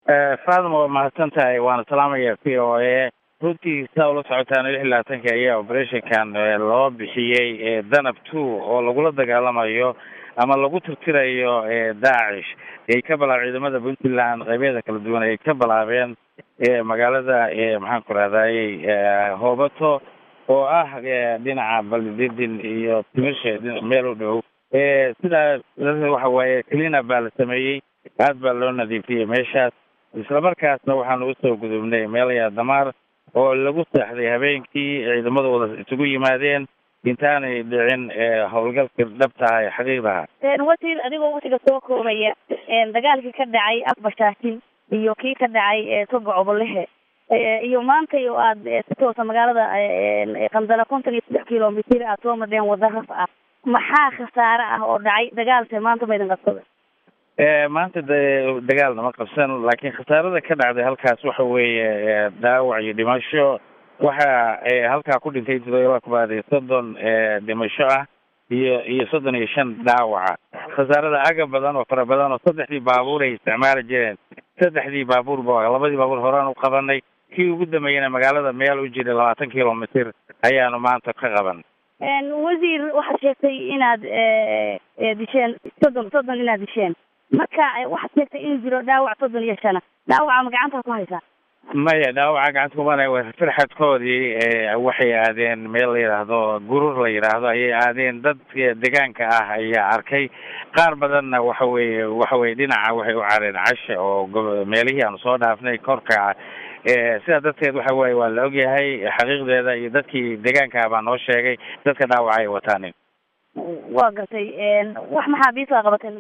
faadimo waa mahadsan tahay waana salaamaya v o a runtii saa ula socotaan 16 ayaa operationkan loo bixiyey danab 2 oo lagula dagaalamayo ama lagu tirtirayo daacish ay ka bilaabeen ciidamada Puntland qaybaha kala duwan ay ka bilaabeen magaalada maxaan ku raadayay Hoobato oo ah dhinaca Balidin iyo Timisha meel u dhow sida waxa waaye clean baa la sameeyay aad baa loo nadiifiyay meeshaas isla markaasna waxaan u soo gudubnay meel ya damaar oo lagu saxday habeenkii ciidamadu wada isugu yimaadeen intaanay dhicin howlgalka dhabta ah xaqiiqda wasiir adigoo waqtiga soo koobaya dagaalkii ka dhacay Afbashaakin iyo kii ka dhacay Togo Obolehe iyo maanta oo aad toosa magaalada Qandala 53 kiiloomitir aad soo madeen wada raf ah maxaa khasaare ah oo dhacay dagaalka maanta ma idin qabsaday maanta dagaalna ma qabsan laakiin khasaarada ka dhacday halkaas waxa weeye dhaawac iyo dhimasho waxa halkaa ku dhintay 30 dhimasho ah iyo 35 dhaawaca khasaarada aga badan oo fara badan oo saddexdii baabuur ay isticmaali jireen saddexdii baabuur labadii baabuur horaan u qabanay kii ugu dambeeyana magaalada meel u jira 20 kiiloomitir ayaanu maanta ka qaban wasiir waxaad sheegtay inaad disheen 30 inaad disheen marka waxaad sheegtay in jiro dhaawac 35 dhaawaca ma gacanta ku haysaa maya dhaawaca gacanta kuma haysaa firxadkoodii waxay aadeen meel la yiraahdo gurur la yiraahdo ayay aadeen dad deegaanka ah ayaa arkay qaar badanna waxa weeye dhinaca waxay u careen casha oo meelihii aan soo dhaafnay korka sida dadkeed waxa weeye waa la ogyahay xaqiiqdeeda iyo dadkii deegaanka baa noo sheegay dadka dhaawaca ay wataan waa gartay wax maxaabiis ah qabatay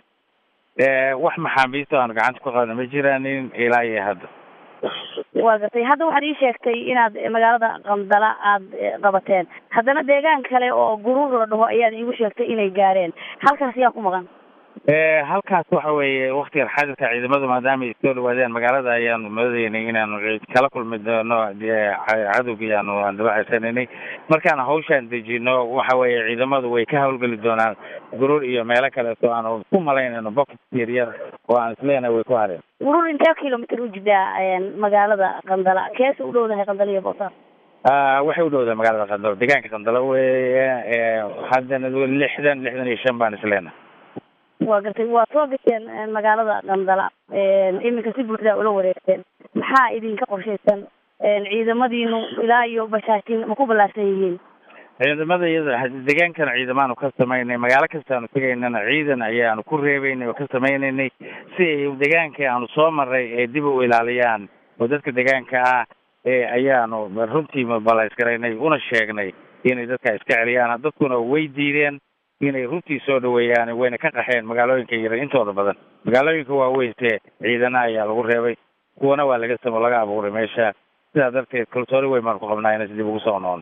wax maxaabiis aan gacanta ku qaadno ma jiraan ilaa iyo hadda waa gartay hadda waxaad ii sheegtay inaad magaalada Qandala aad qabateen haddana deegaan kale oo gurur la dhaho ayaad iigu sheegtay inay gaareen halkaas yaa ku maqan halkaas waxa weeye waqtiga xaadirka ciidamadu maadaama ay soo dhawaadeen magaalada ayaanu madadeynay inaanu kala kulmi doono cadowgii aan dabacaysanay markaan hawshaan dejino waxa weeye ciidamadu way ka hawlgali doonaan gurur iyo meelo kale oo aan ku malaynayno boqol yar oo aan isleenahay way ku hareen gurur intee kiiloomitir u jiraa magaalada Qandala kees u dhowdahay Qandala iyo Boosaaso waxay u dhowdahay magaalada Qandala deegaanka Qandala weeye haddana 65 baan isleenahay waa gartay waa soo gasheen magaalada Qandala iminka si buuxda ula wareegteen maxaa idinka qorshaysan ciidamadiinu ilaa iyo Bashaakin ma ku balaasan yihiin ciidamada deegaankan ciidamadu ka sameynay magaalo kasta aanu tagaynana ciidan ayaanu ku reebaynay oo ka sameynay si ay deegaanka aanu soo maray ay dib u ilaaliyaan oo dadka deegaanka ah ayaanu runtii balays gareynay una sheegnay inay dadka iska celiyaan dadkuna way diideen inay runtii soo dhaweeyaan wayna ka qaxeen magaalooyinka yar intooda badan magaalooyinka waaweyn ciidana ayaa lagu reebay kuwana waa laga abuuray meesha sidaa darteed kalsooni weyn baan ku qabnaa inay dib ugu soo noqon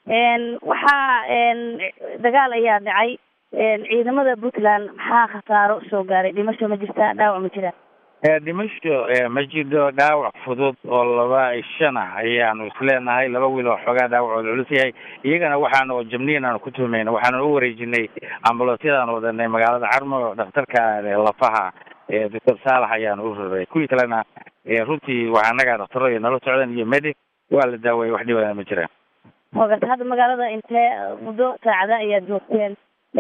waxaa dagaal ayaa dhacay ciidamada Puntland maxaa khasaaro soo gaaray dhimasho ma jirtaa dhaawac ma jiraa dhimasho ma jiro dhaawac fudud oo 2 ayaanu isleenahay 2 wiil oo xogaa dhaawac culus yahay iyagana waxaanu jabniinaan ku tuumayna waxaanu u wareejinay ambulaasyadaan wadanay magaalada Carmo dhakhtarka lafaha Dr. Saalax ayaanu u raray kuwii kalena runtii waxaa naga dhakhtarro iyo nala socdaan iyo medic waa la daaweeyay wax dhibana ma jiraan waqti hadda magaalada intee muddo saacada ayaad joogteen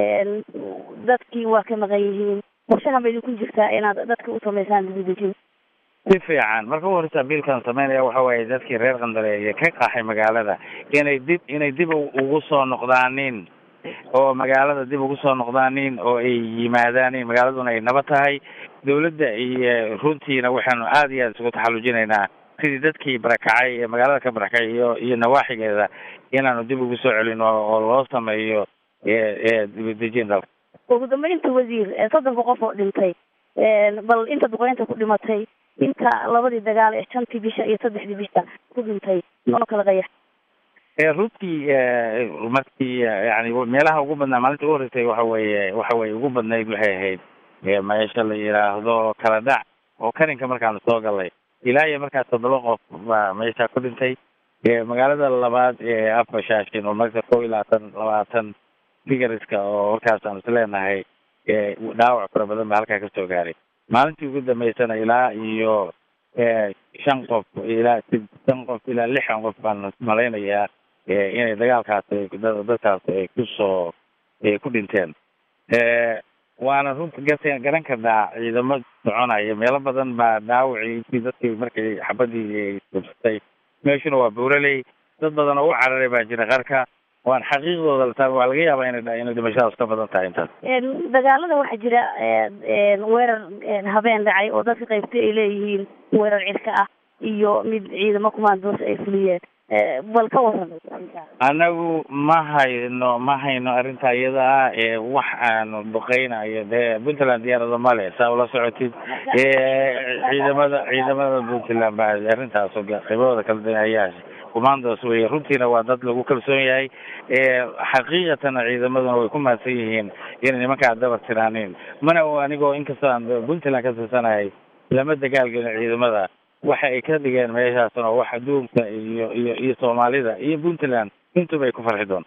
dadkii waa ka maqan yihiin waxaana bay ku jirtaa inaad dadka u sameysaan dibadejin si fiican marka uu horta biilkan sameynaya waxa weeye dadkii reer Qandala ee ka qaxay magaalada inay dib ugu soo noqdaanin oo magaalada dib ugu soo noqdaanin oo ay yimaadaan magaaladuna ay nabad tahay dawladda iyo runtiina waxaanu aad iyo aad isugu taxalujinaynaa sidii dadkii barakacay ee magaalada ka barakacay iyo nawaaxigeeda inaanu dib ugu soo celino oo loo sameeyo dibadejin dalka ugu dambeynta wasiir 30 qof oo dhintay bal inta duqeynta ku dhimatay inta labadii dagaal ee 5 bisha iyo 3 bisha ku dhintay noo kala qayax runtii markii yani meelaha ugu badnaa maalinta ugu horeysay waxa weeye ugu badnayd waxay ahayd meesha la yiraahdo kala dhac oo karinka markaan soo galay ilaa iyo markaas 7 qof baa meesha ku dhintay magaalada labaad ee Afbashaakin oo markaa 20 figariska oo markaas aan isleenahay dhaawac fara badan baa halkaa ka soo gaaray maalintii ugu dambeysana ilaa iyo 5 qof ilaa 6 qof ilaa 6 qof baan malaynayaa inay dagaalkaasi dadkaas ay kusoo ku dhinteen. waana runta garan karnaa ciidamo soconaya meelo badan baa dhaawacii dadkii markay xabadii subsatay. meeshuna waa buuraley, dad badan oo u cararay baa jira qarka. waan xaqiiqdooda la taaba waa laga yaabaa inay dhimashadaas ka badan tahay intaas. dagaalada waxaa jira weerar habeen dhacay oo dadka qaybtay ay leeyihiin weerar cirka ah iyo mid ciidamo kumaandoos ay fuliyeen. bal ka waran. anagu ma hayno arrinta iyada ah. wax aanu duqeynayo dee Puntland diyaarado male saa ula socotid. ciidamada Puntland baa arrintaas qaybahooda kala duwanaya commandos way runtiina waa dad lagu kalsoon yahay. xaqiiqatan ciidamaduna way ku maadsan yihiin in nimanka daba tiraanin mana anigoo inkastoo aan Puntland ka tirsanahay lama dagaalgelin ciidamada. waxa ay ka dhigeen meeshaas oo wax adduunka iyo Soomaalida iyo Puntland intuba ay ku farxi doon.